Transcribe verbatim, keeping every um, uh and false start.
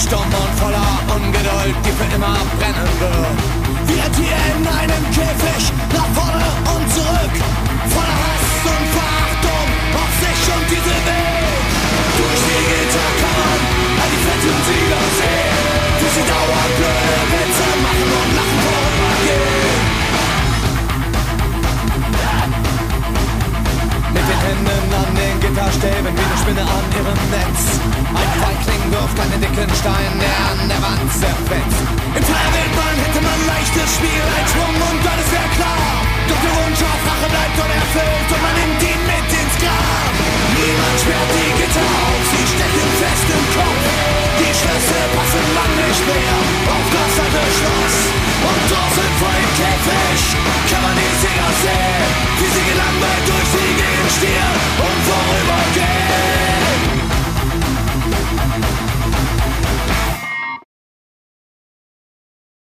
stumm und voller Ungeduld, die für immer brennen wird. Wir Tiere in einem Käfig, nach vorne und zurück, voller Hass und Verachtung auf sich und diese Welt. Durch die Gitter kann man all die Fettensieger sehen, wie sie dauern